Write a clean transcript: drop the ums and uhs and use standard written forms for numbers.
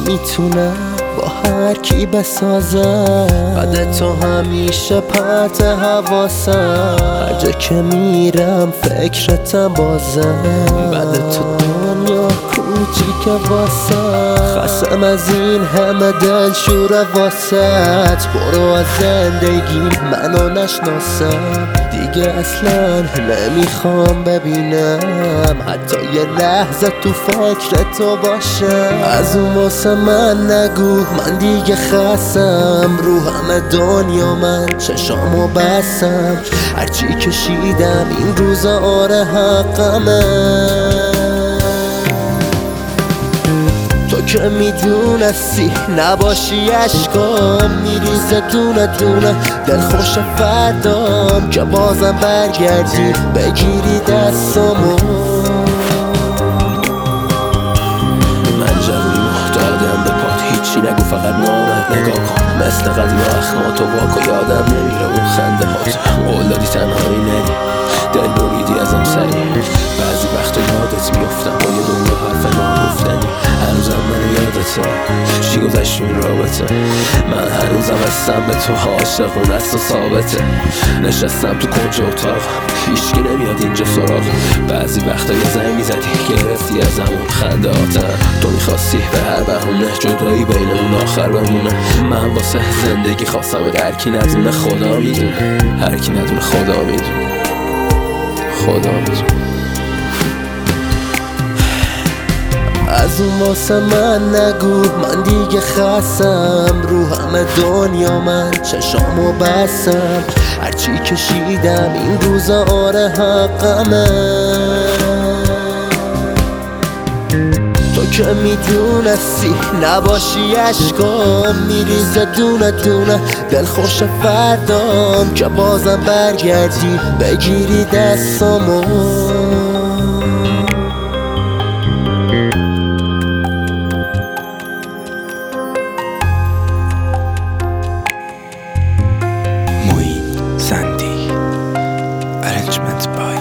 میتونم با هر کی بسازم، بعد تو همیشه پرت حواسم، هر جا که میرم فکرتم بازم، بعد تو دنیا کوچیک واسم، خستم از این همه دلشوره واسط، برو از زندگی منو نشناسم، دیگه اصلا نمیخوام ببینم حتی یه لحظه تو فکر تو باشم. از اون واسه من نگو من دیگه خستم، رو همه دنیا من چشامو بستم، هرچی کشیدم این روزا آره حقمه. تو که میدونستی نباشی عشقام میریزه دونه دونه، دلخوش فردام که بازم برگردی بگیری دستامو. من جوونی محتادم به پات، هیچی نگو فقط نامت نگاه کن، مثل قدیم اخماتو واکو یادم نمیره اون خنده هات، قول دادی تنهایی ندی دل بریدی ازم سری، بعضی وقتا یادت میفتم با یه دنیا حرف نگفتنی، هنوزم منو یادته چی گذشت این رابطه، من هنوزم هستم به تو عاشق و دست و ثابته، نشستم تو کنج اتاق هیچکی نمیاد اینجا سراغ، بعضی وقتا یه زنگ میزدی گرفتی از همون خندهاتم، تو میخواستی به هر بهونه جدایی بینمون آخر بمونه، من واسه زندگی خواستم هر کی ندونه خدا میدونه، هر کی ندونه خدا میدونه، خدا میدونه. از اون واسه من نگو من دیگه خستم، رو همه دنیا من چشامو بستم، هرچی کشیدم این روزا آره حقمه. تو که میدونستی نباشی عشقام میریزه دونه دونه، دلخوش فردام که بازم برگردی بگیری دستامو. Sandy, arrangement by